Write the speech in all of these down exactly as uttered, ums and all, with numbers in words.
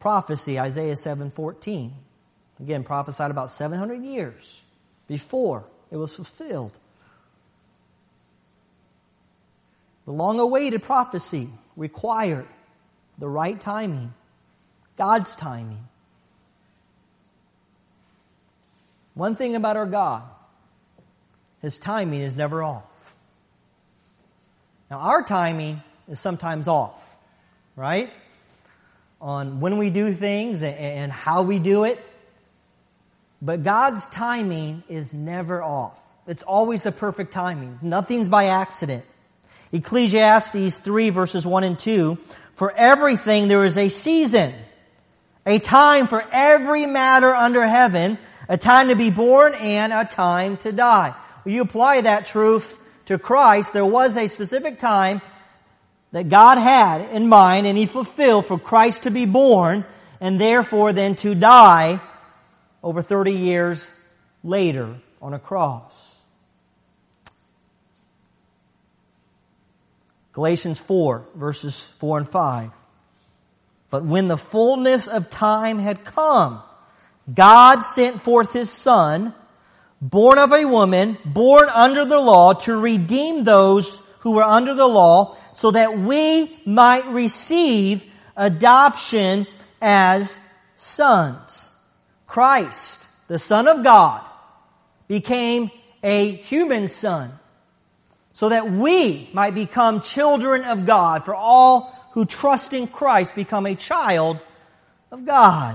prophecy, Isaiah seven fourteen. Again, prophesied about seven hundred years before it was fulfilled. The long-awaited prophecy required the right timing, God's timing. One thing about our God, His timing is never off. Now, our timing is sometimes off, right? On when we do things and how we do it. But God's timing is never off. It's always the perfect timing. Nothing's by accident. Ecclesiastes three verses one and two, for everything there is a season, a time for every matter under heaven, a time to be born and a time to die. When you apply that truth to Christ, there was a specific time that God had in mind and He fulfilled for Christ to be born and therefore then to die over thirty years later on a cross. Galatians four, verses four and five. But when the fullness of time had come, God sent forth His Son, born of a woman, born under the law, to redeem those who were under the law, so that we might receive adoption as sons. Christ, the Son of God, became a human son, so that we might become children of God. For all who trust in Christ become a child of God.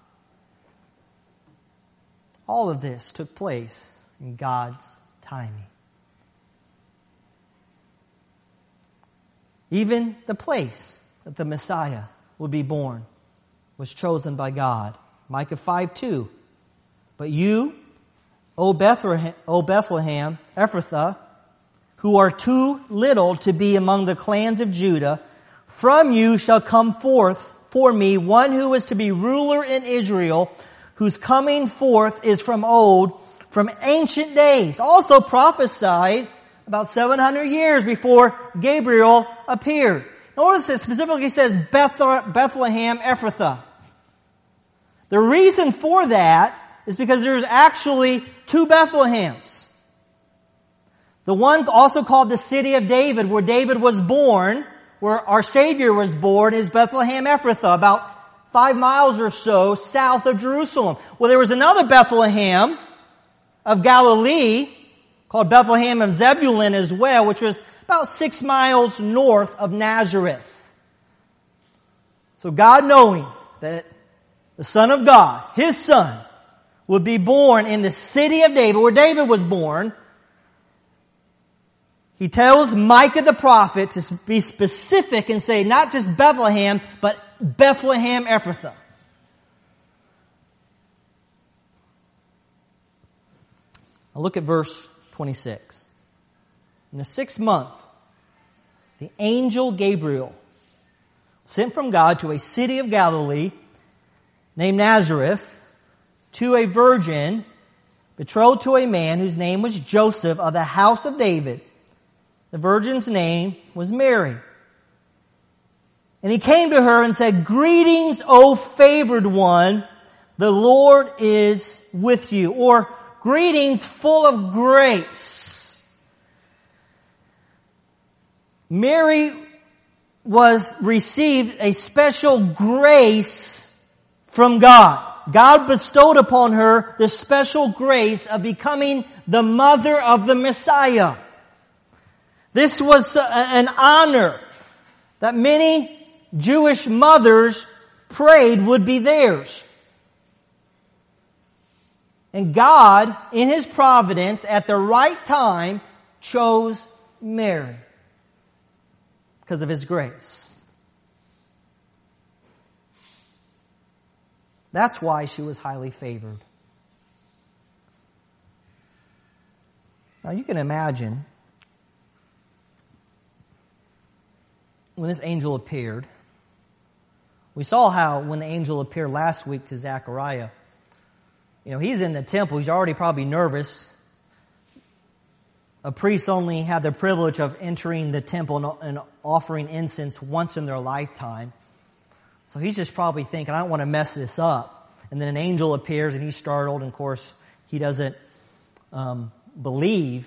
All of this took place in God's timing. Even the place that the Messiah would be born was chosen by God. Micah five two. But you, O Bethlehem, O Bethlehem, Ephrathah, who are too little to be among the clans of Judah, from you shall come forth for me one who is to be ruler in Israel, whose coming forth is from old, from ancient days. Also prophesied about seven hundred years before Gabriel appeared. Notice it specifically says Bethlehem Ephrathah. The reason for that is because there's actually two Bethlehems. The one also called the city of David, where David was born, where our Savior was born, is Bethlehem Ephrathah, about five miles or so south of Jerusalem. Well, there was another Bethlehem of Galilee, called Bethlehem of Zebulun as well, which was about six miles north of Nazareth. So God, knowing that the Son of God, His Son, would be born in the city of David, where David was born, He tells Micah the prophet to be specific and say not just Bethlehem, but Bethlehem Ephrathah. Now look at verse twenty-six. In the sixth month, the angel Gabriel, sent from God to a city of Galilee named Nazareth, to a virgin betrothed to a man whose name was Joseph of the house of David. The virgin's name was Mary. And he came to her and said, "Greetings, O favored one, the Lord is with you." Or, "Greetings, full of grace." Mary was received a special grace from God. God bestowed upon her the special grace of becoming the mother of the Messiah. This was an honor that many Jewish mothers prayed would be theirs. And God, in His providence, at the right time, chose Mary because of His grace. That's why she was highly favored. Now you can imagine when this angel appeared. We saw how when the angel appeared last week to Zechariah, you know, he's in the temple. He's already probably nervous. A priest only had the privilege of entering the temple and offering incense once in their lifetime. So he's just probably thinking, I don't want to mess this up. And then an angel appears and he's startled. And of course, he doesn't um, believe.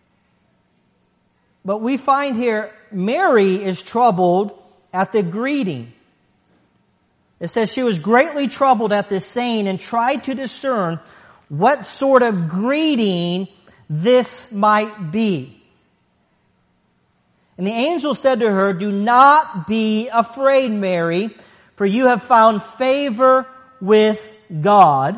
But we find here, Mary is troubled at the greeting. It says she was greatly troubled at this saying and tried to discern what sort of greeting this might be. And the angel said to her, "Do not be afraid, Mary, for you have found favor with God.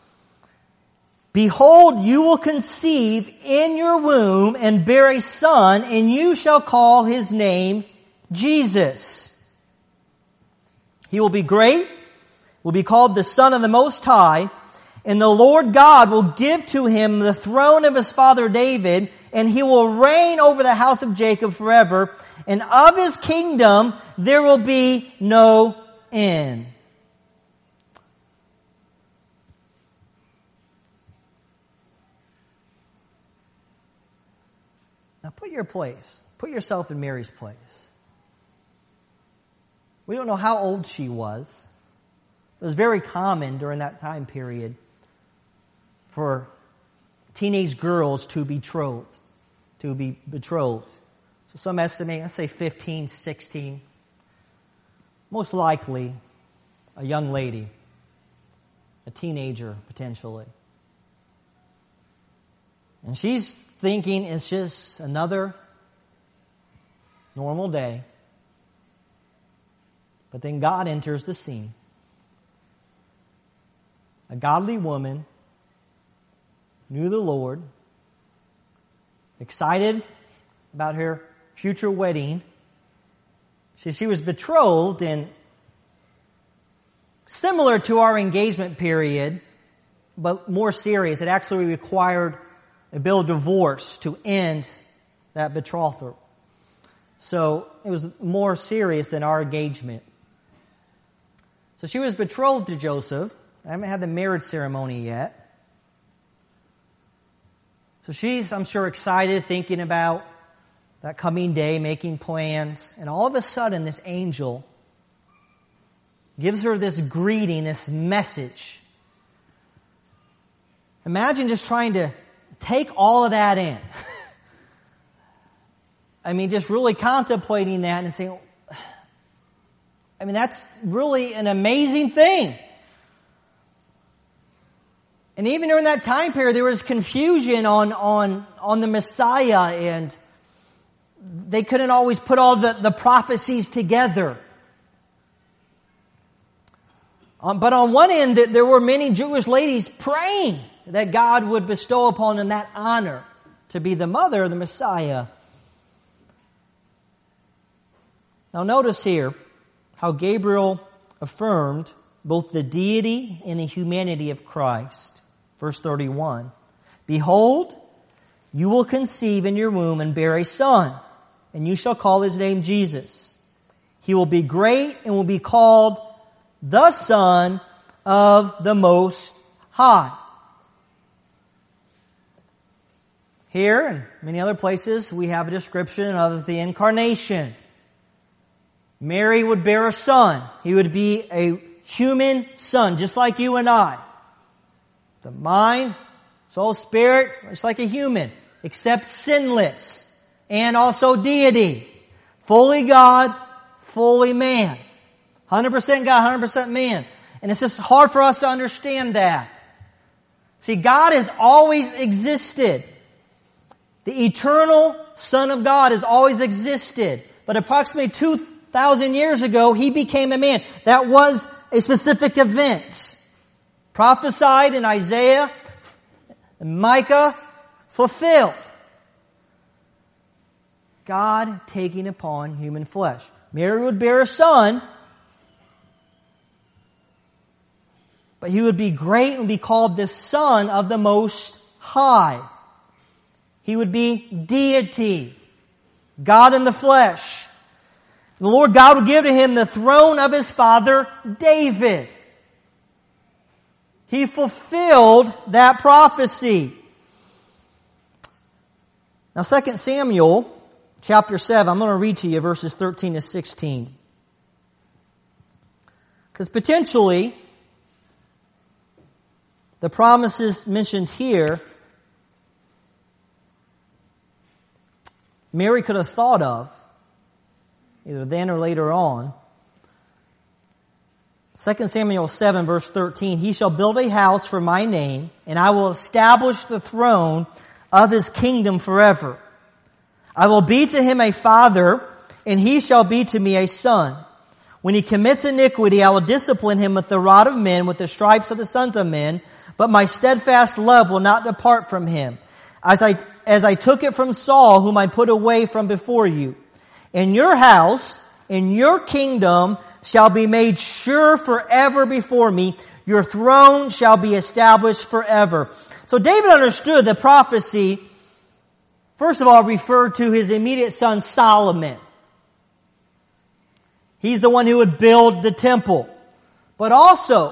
Behold, you will conceive in your womb and bear a son, and you shall call his name Jesus. He will be great, will be called the Son of the Most High, and the Lord God will give to him the throne of his father David, and he will reign over the house of Jacob forever, and of his kingdom there will be no end." Now put your place, put yourself in Mary's place. We don't know how old she was. It was very common during that time period for teenage girls to betroth, to be betrothed. So some estimate, let's say fifteen, sixteen. Most likely a young lady, a teenager potentially. And she's thinking it's just another normal day. But then God enters the scene. A godly woman, knew the Lord, excited about her future wedding. She, she was betrothed, and similar to our engagement period, but more serious. It actually required a bill of divorce to end that betrothal. So it was more serious than our engagement. So she was betrothed to Joseph. I haven't had the marriage ceremony yet. So she's, I'm sure, excited, thinking about that coming day, making plans. And all of a sudden, this angel gives her this greeting, this message. Imagine just trying to take all of that in. I mean, just really contemplating that and saying, I mean, that's really an amazing thing. And even during that time period, there was confusion on, on, on the Messiah, and they couldn't always put all the, the prophecies together. Um, but on one end, there were many Jewish ladies praying that God would bestow upon them that honor to be the mother of the Messiah. Now notice here how Gabriel affirmed both the deity and the humanity of Christ. Verse thirty-one, "Behold, you will conceive in your womb and bear a son, and you shall call his name Jesus. He will be great and will be called the Son of the Most High." Here and many other places we have a description of the incarnation. Mary would bear a son. He would be a human son, just like you and I. The mind, soul, spirit, just like a human, except sinless, and also deity. Fully God, fully man. one hundred percent God, one hundred percent man. And it's just hard for us to understand that. See, God has always existed. The eternal Son of God has always existed. But approximately two thousand years ago, He became a man. That was a specific event. Prophesied in Isaiah and Micah, fulfilled. God taking upon human flesh. Mary would bear a son, but he would be great and be called the Son of the Most High. He would be deity, God in the flesh. The Lord God would give to him the throne of his father David. He fulfilled that prophecy. Now, Second Samuel chapter seven, I'm going to read to you verses thirteen to sixteen. Because potentially, the promises mentioned here, Mary could have thought of, either then or later on. Second Samuel seven verse thirteen, he shall build a house for my name, and I will establish the throne of his kingdom forever. I will be to him a father, and he shall be to me a son. When he commits iniquity, I will discipline him with the rod of men, with the stripes of the sons of men, but my steadfast love will not depart from him. As I, as I took it from Saul, whom I put away from before you. In your house, in your kingdom, shall be made sure forever before me. Your throne shall be established forever. So David understood the prophecy, first of all, referred to his immediate son Solomon. He's the one who would build the temple. But also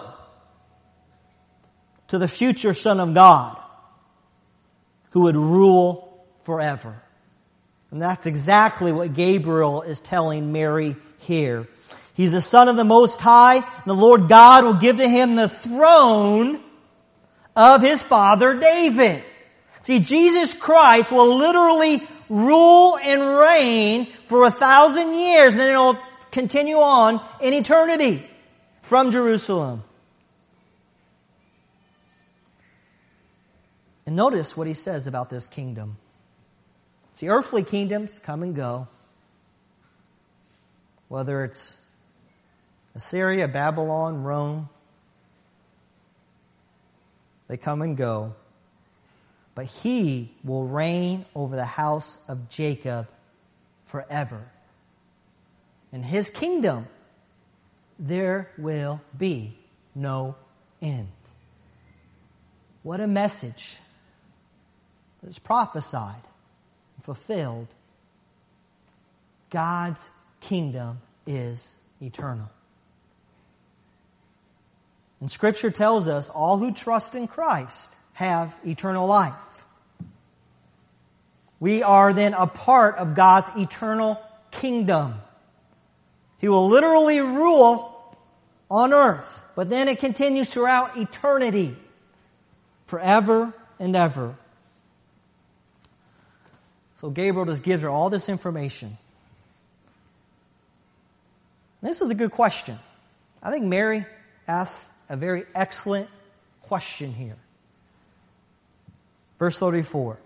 to the future Son of God, who would rule forever. And that's exactly what Gabriel is telling Mary here. He's the Son of the Most High, and the Lord God will give to him the throne of his father David. See, Jesus Christ will literally rule and reign for a thousand years, and then it'll continue on in eternity from Jerusalem. And notice what he says about this kingdom. See, earthly kingdoms come and go. Whether it's Assyria, Babylon, Rome, they come and go. But he will reign over the house of Jacob forever. In his kingdom, there will be no end. What a message that is prophesied and fulfilled. God's kingdom is eternal. And Scripture tells us all who trust in Christ have eternal life. We are then a part of God's eternal kingdom. He will literally rule on earth, but then it continues throughout eternity, forever and ever. So Gabriel just gives her all this information. This is a good question. I think Mary asks a very excellent question here. Verse thirty-four.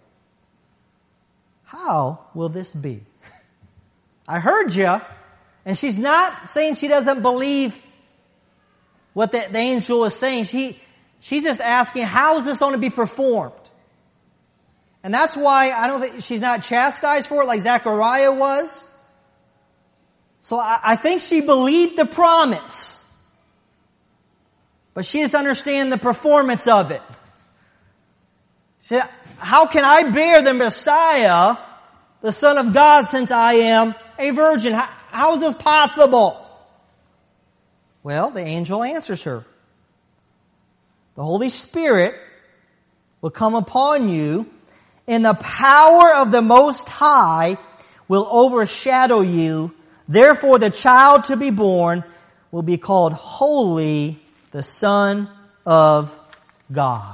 How will this be? I heard you, and she's not saying she doesn't believe what the, the angel is saying. She, she's just asking, how is this going to be performed? And that's why I don't think she's not chastised for it like Zechariah was. So I, I think she believed the promise. But she doesn't understand the performance of it. She said, how can I bear the Messiah, the Son of God, since I am a virgin? How, how is this possible? Well, the angel answers her. The Holy Spirit will come upon you, and the power of the Most High will overshadow you. Therefore, the child to be born will be called Holy, the Son of God.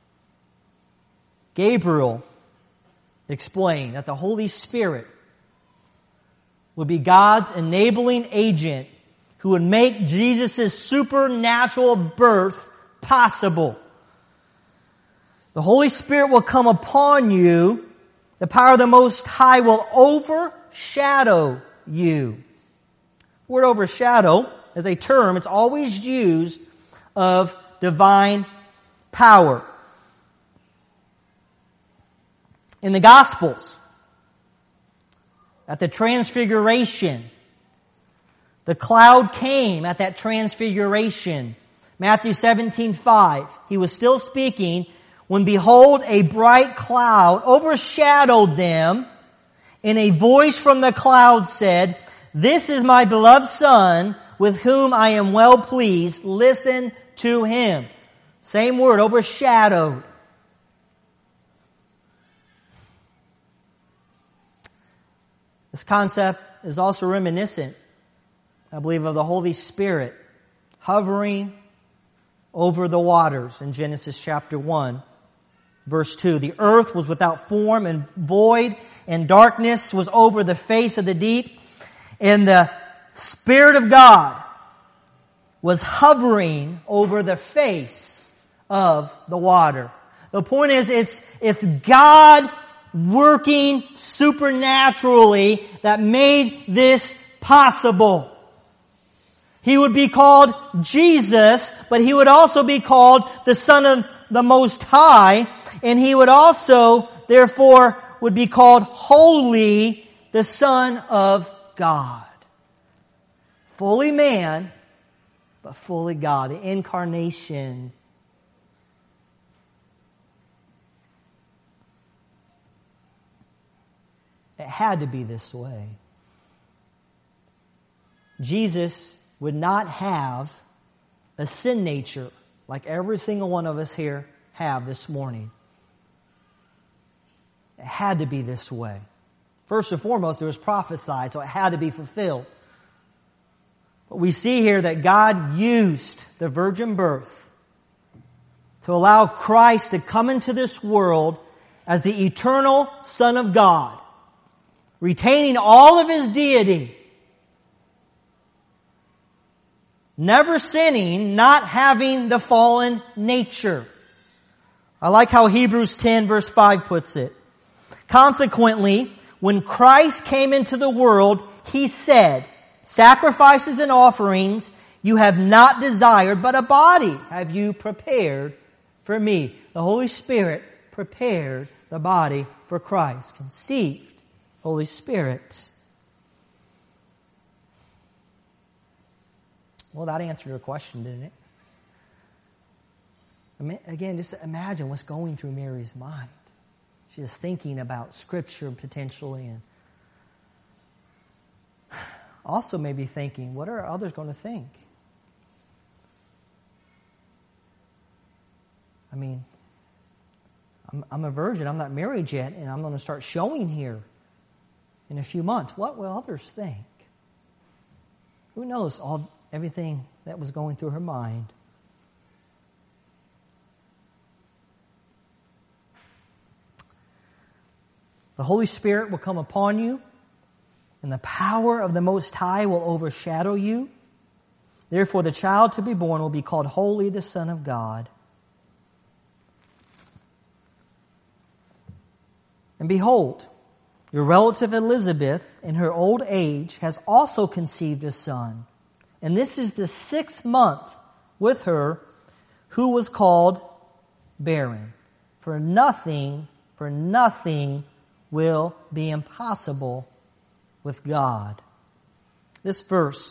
Gabriel explained that the Holy Spirit would be God's enabling agent who would make Jesus' supernatural birth possible. The Holy Spirit will come upon you. The power of the Most High will overshadow you. The word overshadow is a term. It's always used of divine power. In the Gospels, at the Transfiguration, the cloud came at that Transfiguration. Matthew seventeen five. He was still speaking when behold a bright cloud overshadowed them, and a voice from the cloud said, "This is my beloved Son, with whom I am well pleased. Listen to him." Same word, overshadowed. This concept is also reminiscent, I believe, of the Holy Spirit hovering over the waters in Genesis chapter one, verse two. The earth was without form and void, and darkness was over the face of the deep, and the Spirit of God was hovering over the face of the water. The point is, it's, it's God working supernaturally that made this possible. He would be called Jesus, but He would also be called the Son of the Most High, and He would also, therefore, would be called Holy, the Son of God. Fully man, but fully God. The incarnation. It had to be this way. Jesus would not have a sin nature like every single one of us here have this morning. It had to be this way. First and foremost, it was prophesied, so it had to be fulfilled. But we see here that God used the virgin birth to allow Christ to come into this world as the eternal Son of God, retaining all of His deity, never sinning, not having the fallen nature. I like how Hebrews ten verse five puts it. Consequently, when Christ came into the world, He said, sacrifices and offerings you have not desired, but a body have you prepared for me. The Holy Spirit prepared the body for Christ. Conceived Holy Spirit. Well, that answered your question, didn't it? I mean, again, just imagine what's going through Mary's mind. She's thinking about Scripture potentially, and also maybe thinking, what are others going to think? I mean, I'm, I'm a virgin, I'm not married yet, and I'm going to start showing here in a few months. What will others think? Who knows all everything that was going through her mind? The Holy Spirit will come upon you, and the power of the Most High will overshadow you. Therefore, the child to be born will be called Holy, the Son of God. And behold, your relative Elizabeth, in her old age, has also conceived a son. And this is the sixth month with her, who was called barren. For nothing, for nothing will be impossible with God. This verse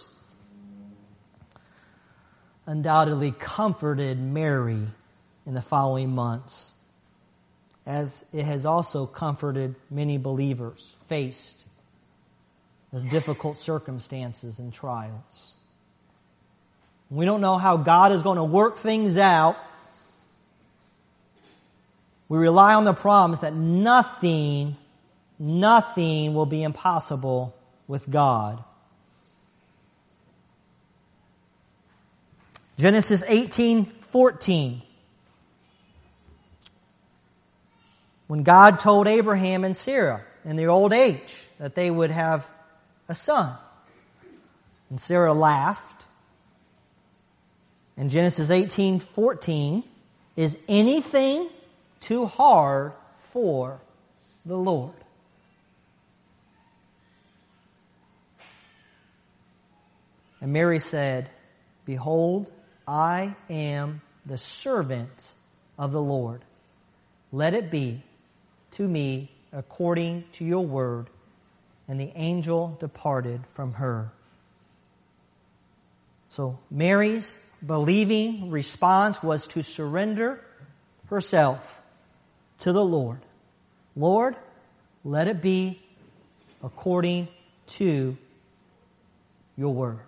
undoubtedly comforted Mary in the following months, as it has also comforted many believers faced with difficult circumstances and trials. We don't know how God is going to work things out. We rely on the promise that nothing, nothing will be impossible with God. Genesis eighteen fourteen. When God told Abraham and Sarah in their old age that they would have a son. And Sarah laughed. In Genesis eighteen fourteen, is anything too hard for the Lord? And Mary said, behold, I am the servant of the Lord. Let it be to me according to your word. And the angel departed from her. So Mary's believing response was to surrender herself to the Lord. Lord, let it be according to your word.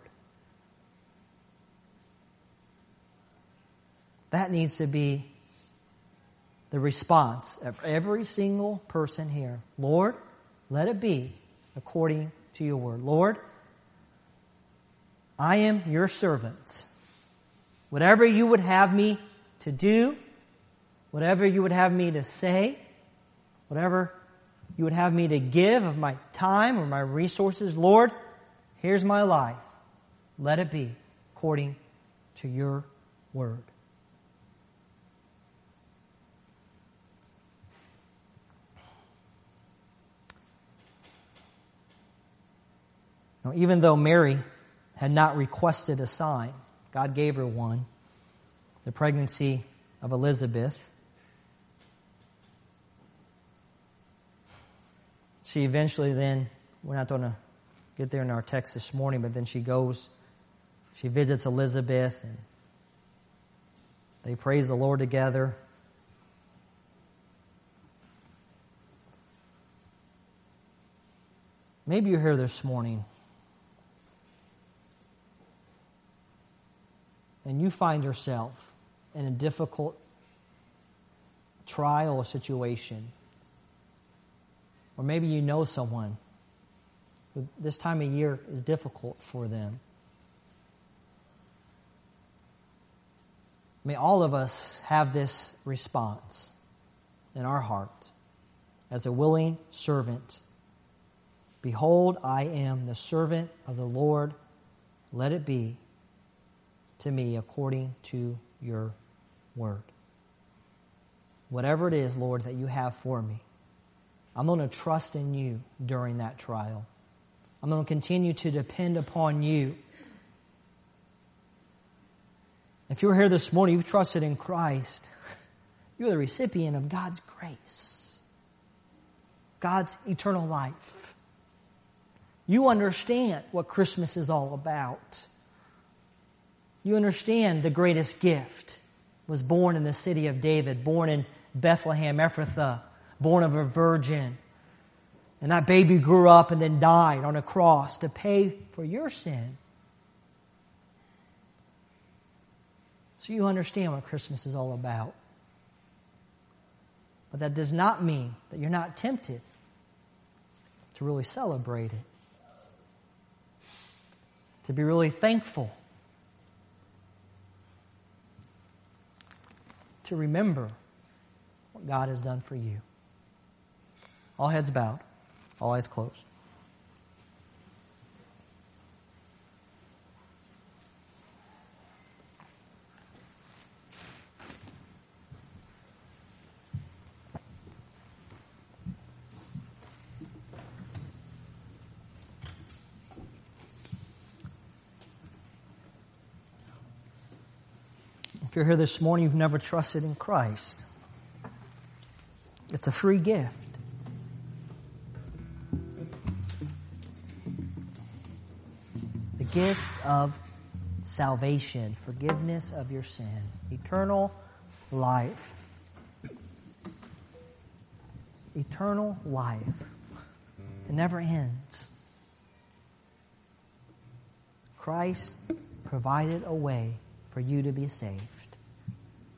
That needs to be the response of every single person here. Lord, let it be according to your word. Lord, I am your servant. Whatever you would have me to do, whatever you would have me to say, whatever you would have me to give of my time or my resources, Lord, here's my life. Let it be according to your word. Now, even though Mary had not requested a sign, God gave her one, the pregnancy of Elizabeth. She eventually then, we're not going to get there in our text this morning, but then she goes, she visits Elizabeth, and they praise the Lord together. Maybe you're here this morning and you find yourself in a difficult trial or situation. Or maybe you know someone who this time of year is difficult for them. May all of us have this response in our heart as a willing servant. Behold, I am the servant of the Lord. Let it be to me according to your word. Whatever it is, Lord, that you have for me, I'm going to trust in you during that trial. I'm going to continue to depend upon you. If you're here this morning, you've trusted in Christ, you're the recipient of God's grace, God's eternal life. You understand what Christmas is all about. You understand the greatest gift was born in the city of David, born in Bethlehem, Ephrathah, born of a virgin. And that baby grew up and then died on a cross to pay for your sin. So you understand what Christmas is all about. But that does not mean that you're not tempted to really celebrate it. To be really thankful. To remember what God has done for you. All heads bowed, all eyes closed. If you're here this morning, you've never trusted in Christ. It's a free gift. The gift of salvation, forgiveness of your sin, eternal life. Eternal life. It never ends. Christ provided a way for you to be saved.